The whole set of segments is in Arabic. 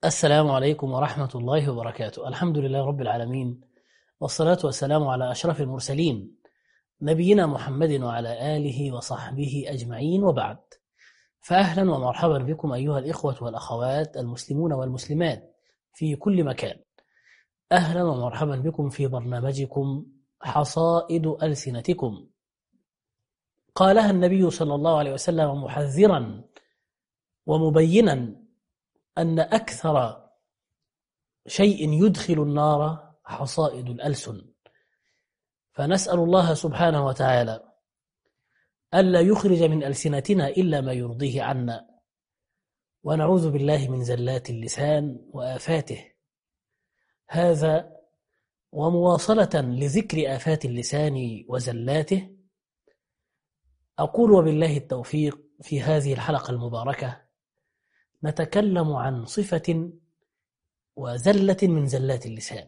السلام عليكم ورحمة الله وبركاته. الحمد لله رب العالمين، والصلاة والسلام على أشرف المرسلين نبينا محمد وعلى آله وصحبه أجمعين، وبعد. فأهلا ومرحبا بكم أيها الإخوة والأخوات المسلمون والمسلمات في كل مكان. أهلا ومرحبا بكم في برنامجكم حصائد ألسنتكم. قالها النبي صلى الله عليه وسلم محذرا ومبينا أن أكثر شيء يدخل النار حصائد الألسن، فنسأل الله سبحانه وتعالى ألا يخرج من ألسنتنا إلا ما يرضيه عنا، ونعوذ بالله من زلات اللسان وآفاته. هذا ومواصلة لذكر آفات اللسان وزلاته، أقول وبالله التوفيق في هذه الحلقة المباركة نتكلم عن صفة وزلة من زلات اللسان،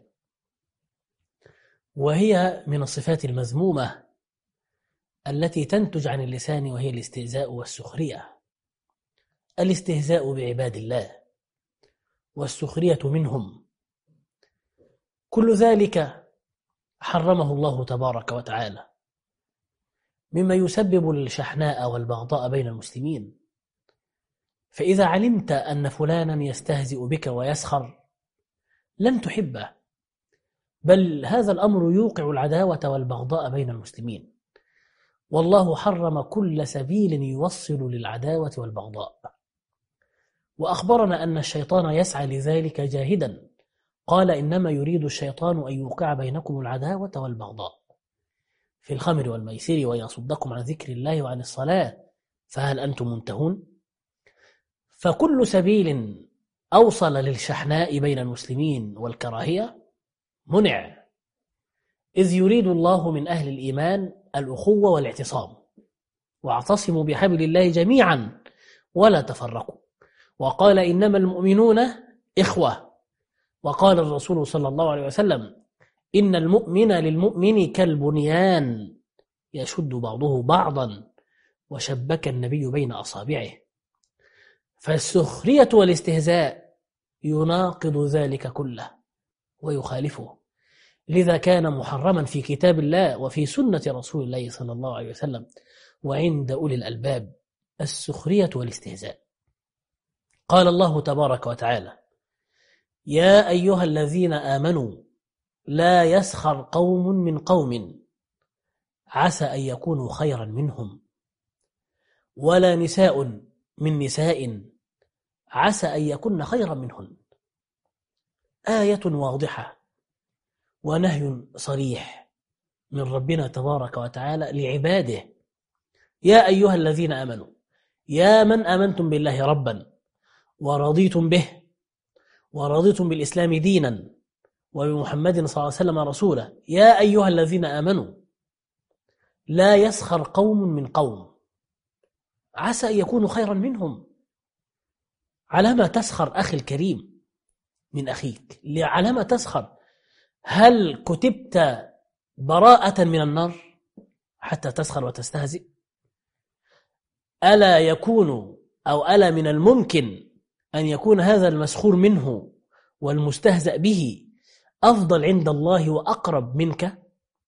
وهي من الصفات المذمومة التي تنتج عن اللسان، وهي الاستهزاء والسخرية. الاستهزاء بعباد الله والسخرية منهم، كل ذلك حرمه الله تبارك وتعالى، مما يسبب الشحناء والبغضاء بين المسلمين. فإذا علمت أن فلانا يستهزئ بك ويسخر لن تحبه، بل هذا الأمر يوقع العداوة والبغضاء بين المسلمين، والله حرم كل سبيل يوصل للعداوة والبغضاء، وأخبرنا أن الشيطان يسعى لذلك جاهدا. قال: إنما يريد الشيطان أن يوقع بينكم العداوة والبغضاء في الخمر والميسر ويصدكم عن ذكر الله وعن الصلاة فهل أنتم منتهون؟ فكل سبيل أوصل للشحناء بين المسلمين والكراهية منع، إذ يريد الله من أهل الإيمان الأخوة والاعتصام، واعتصموا بحبل الله جميعا ولا تفرقوا. وقال: إنما المؤمنون إخوة. وقال الرسول صلى الله عليه وسلم: إن المؤمن للمؤمن كالبنيان يشد بعضه بعضا، وشبك النبي بين أصابعه. فالسخرية والاستهزاء يناقض ذلك كله ويخالفه، لذا كان محرما في كتاب الله وفي سنة رسول الله صلى الله عليه وسلم وعند أولي الألباب السخرية والاستهزاء. قال الله تبارك وتعالى: يا أيها الذين آمنوا لا يسخر قوم من قوم عسى أن يكونوا خيرا منهم، ولا نساء من نساء عسى أن يكون خيرا منهن. آية واضحة ونهي صريح من ربنا تبارك وتعالى لعباده. يا أيها الذين آمنوا، يا من آمنتم بالله ربا ورضيتم به، ورضيتم بالإسلام دينا، وبمحمد صلى الله عليه وسلم رسولا، يا أيها الذين آمنوا لا يسخر قوم من قوم عسى أن يكونوا خيرا منهم. على ما تسخر أخي الكريم من أخيك؟ على ما تسخر؟ هل كتبت براءة من النار حتى تسخر وتستهزئ؟ ألا من الممكن أن يكون هذا المسخور منه والمستهزأ به أفضل عند الله وأقرب منك؟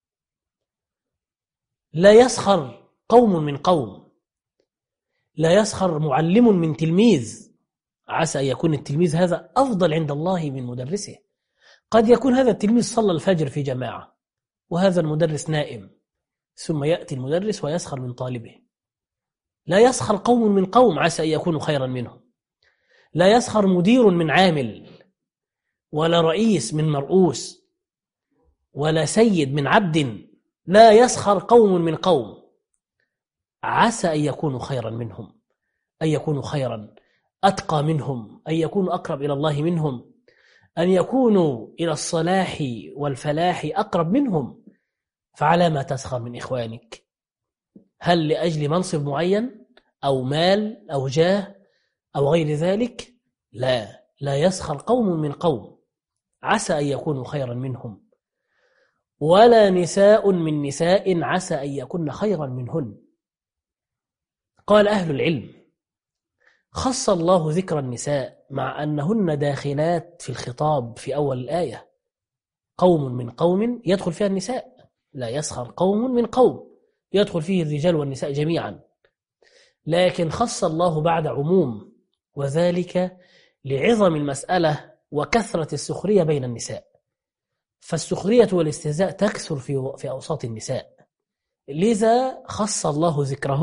لا يسخر قوم من قوم، لا يسخر معلم من تلميذ عسى أن يكون التلميذ هذا أفضل عند الله من مدرسه. قد يكون هذا التلميذ صلى الفجر في جماعة وهذا المدرس نائم، ثم يأتي المدرس ويسخر من طالبه. لا يسخر قوم من قوم عسى أن يكونوا خيرا منهم. لا يسخر مدير من عامل، ولا رئيس من مرؤوس، ولا سيد من عبد. لا يسخر قوم من قوم عسى أن يكونوا خيرا منهم، أن يكونوا خيرا أتقى منهم، أن يكونوا أقرب إلى الله منهم، أن يكونوا إلى الصلاح والفلاح أقرب منهم. فعلى ما تسخر من إخوانك؟ هل لأجل منصب معين أو مال أو جاه أو غير ذلك؟ لا يسخر قوم من قوم عسى أن يكونوا خيرا منهم، ولا نساء من نساء عسى أن يكون خيرا منهن. قال أهل العلم: خص الله ذكر النساء مع أنهن داخلات في الخطاب في أول الآية. قوم من قوم يدخل فيها النساء، لا يسخر قوم من قوم، يدخل فيه الرجال والنساء جميعا. لكن خص الله بعد عموم، وذلك لعظم المسألة وكثرة السخرية بين النساء. فالسخرية والاستهزاء تكثر في أوساط النساء، لذا خص الله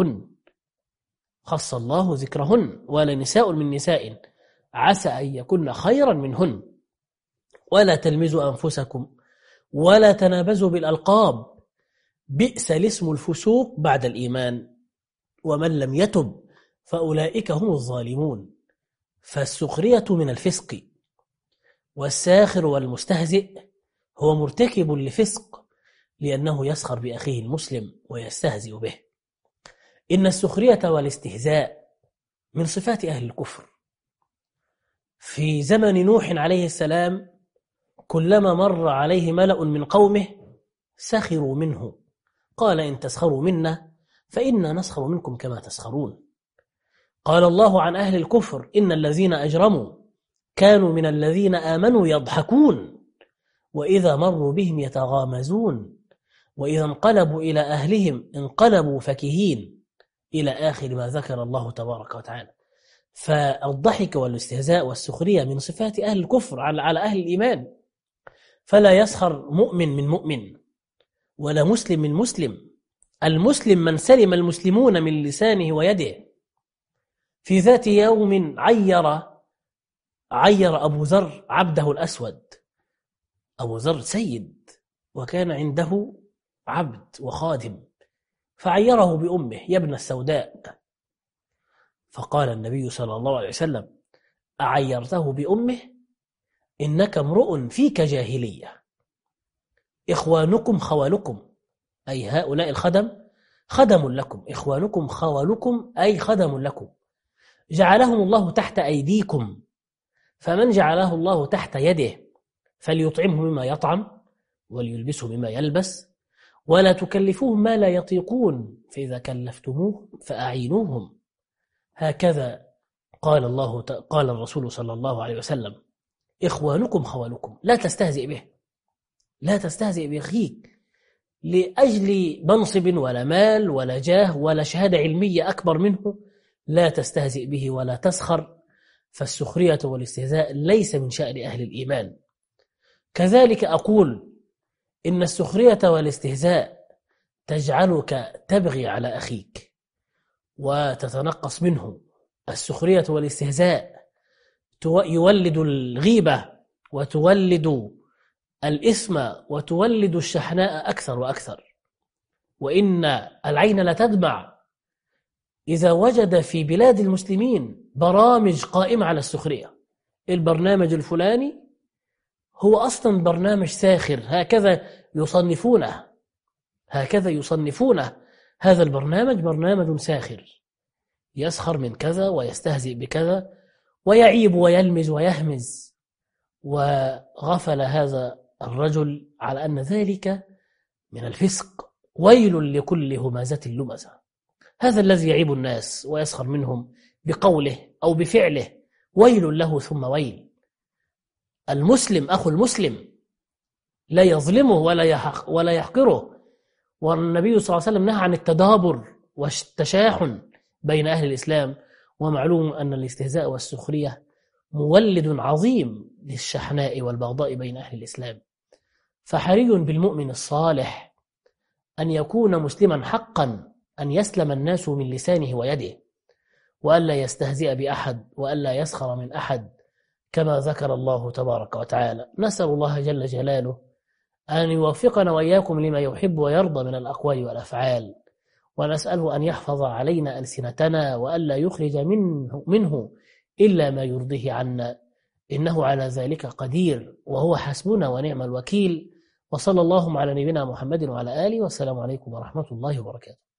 ذكرهن. ولنساء من نساء عسى أن يكن خيرا منهن، ولا تلمزوا أنفسكم ولا تنابزوا بالألقاب، بئس الاسم الفسوق بعد الإيمان، ومن لم يتب فأولئك هم الظالمون. فالسخرية من الفسق، والساخر والمستهزئ هو مرتكب لفسق، لأنه يسخر بأخيه المسلم ويستهزئ به. إن السخرية والاستهزاء من صفات أهل الكفر. في زمن نوح عليه السلام كلما مر عليه ملأ من قومه سخروا منه، قال إن تسخروا منا فإنا نسخر منكم كما تسخرون. قال الله عن أهل الكفر إن الذين أجرموا كانوا من الذين آمنوا يضحكون، وإذا مروا بهم يتغامزون، وإذا انقلبوا إلى أهلهم انقلبوا فكهين، إلى آخر ما ذكر الله تبارك وتعالى. فالضحك والاستهزاء والسخرية من صفات أهل الكفر على أهل الإيمان. فلا يسخر مؤمن من مؤمن، ولا مسلم من مسلم. المسلم من سلم المسلمون من لسانه ويده. في ذات يوم عير أبو ذر عبده الأسود. أبو ذر سيد، وكان عنده عبد وخادم، فعيره بأمه يا ابن السوداء. فقال النبي صلى الله عليه وسلم أعيرته بأمه؟ إنك امرؤ فيك جاهلية. إخوانكم خوالكم، أي هؤلاء الخدم خدم لكم، إخوانكم خوالكم أي خدم لكم، جعلهم الله تحت أيديكم، فمن جعله الله تحت يده فليطعمه مما يطعم وليلبسه مما يلبس، ولا تكلفوهم ما لا يطيقون، فإذا كلفتموه فأعينوهم. هكذا قال الرسول صلى الله عليه وسلم إخوانكم خوالكم. لا تستهزئ به، لا تستهزئ بأخيك لأجل منصب ولا مال ولا جاه ولا شهادة علمية أكبر منه، لا تستهزئ به ولا تسخر. فالسخرية والاستهزاء ليس من شأن أهل الإيمان. كذلك أقول إن السخرية والاستهزاء تجعلك تبغي على أخيك وتتنقص منه. السخرية والاستهزاء يولد الغيبة وتولد الإثم وتولد الشحناء أكثر وأكثر. وإن العين لتدمع إذا وجد في بلاد المسلمين برامج قائمة على السخرية. البرنامج الفلاني هو أصلا برنامج ساخر، هكذا يصنفونه. هذا البرنامج برنامج ساخر، يسخر من كذا ويستهزئ بكذا ويعيب ويلمز ويهمز. وغفل هذا الرجل على أن ذلك من الفسق. ويل لكل همازة لمزة. هذا الذي يعيب الناس ويسخر منهم بقوله أو بفعله ويل له ثم ويل. المسلم أخو المسلم لا يظلمه ولا يحقره. والنبي صلى الله عليه وسلم نهى عن التدابر والتشاحن بين أهل الإسلام. ومعلوم أن الاستهزاء والسخرية مولد عظيم للشحناء والبغضاء بين أهل الإسلام. فحري بالمؤمن الصالح أن يكون مسلما حقا، أن يسلم الناس من لسانه ويده، وألا يستهزئ بأحد وألا يسخر من أحد، كما ذكر الله تبارك وتعالى. نسأل الله جل جلاله أن يوفقنا وإياكم لما يحب ويرضى من الأقوال والأفعال، ونسأله أن يحفظ علينا ألسنتنا وألا يخرج منه إلا ما يرضيه عنا، إنه على ذلك قدير، وهو حسبنا ونعم الوكيل. وصلى الله على نبينا محمد وعلى آله، والسلام عليكم ورحمة الله وبركاته.